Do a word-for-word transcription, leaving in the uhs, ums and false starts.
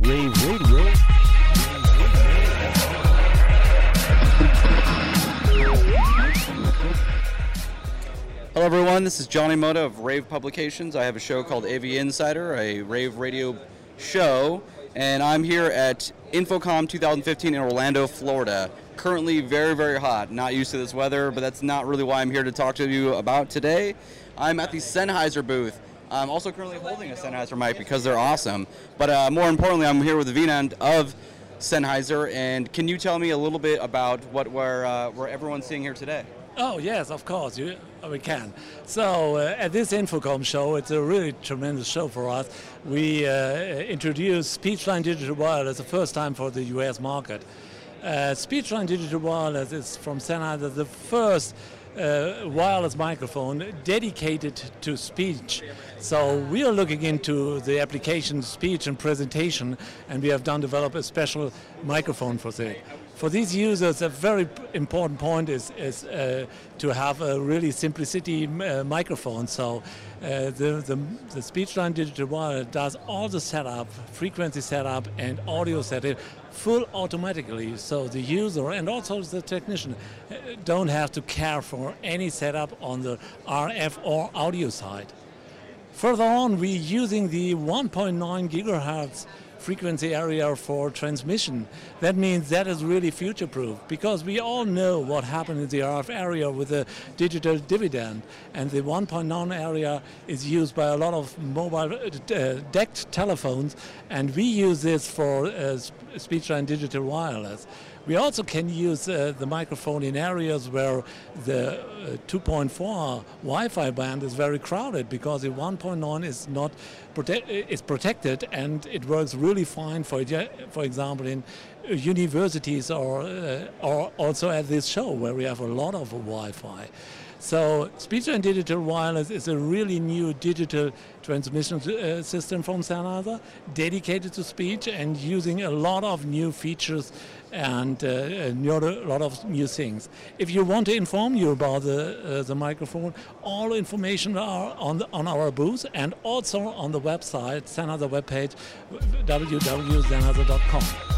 Rave Radio. Hello everyone, this is Johnny Moda of Rave Publications. I have a show called A V Insider, a rave radio show, and I'm here at Infocom twenty fifteen in Orlando, Florida. Currently very, very hot. Not used to this weather, but that's not really why I'm here to talk to you about today. I'm at the Sennheiser booth. I'm also currently holding a Sennheiser mic because they're awesome. But uh, more importantly, I'm here with the Wienand of Sennheiser, and can you tell me a little bit about what we're, uh, we're everyone's seeing here today? Oh yes, of course, you, we can. So uh, at this Infocom show, it's a really tremendous show for us. We uh, introduced Speechline Digital Wireless the first time for the U S market. Uh, Speechline Digital Wireless is from Sennheiser the first uh, wireless microphone dedicated to speech. So we are looking into the application speech and presentation, and we have done develop a special microphone for that. For these users, a very important point is, is uh, to have a really simplicity uh, microphone. So uh, the, the, the Speechline Digital Wireless does all the setup, frequency setup and audio setup full automatically. So the user and also the technician uh, don't have to care for any setup on the R F or audio side. Further on, we're using the one point nine gigahertz frequency area for transmission. That means that is really future-proof, because we all know what happened in the R F area with the digital dividend, and the one point nine area is used by a lot of mobile uh, decked telephones, and we use this for uh, Speechline Digital Wireless. We also can use uh, the microphone in areas where the uh, two point four Wi-Fi band is very crowded, because the one point nine is not prote is protected, and it works really fine for for example in universities or uh, or also at this show where we have a lot of Wi-Fi. So Speechline Digital Wireless is a really new digital transmission uh, system from Sennheiser, dedicated to speech and using a lot of new features and uh, a lot of new things. If you want to inform you about the, uh, the microphone, all information are on, the, on our booth and also on the website, Sennheiser webpage, w w w dot sennheiser dot com.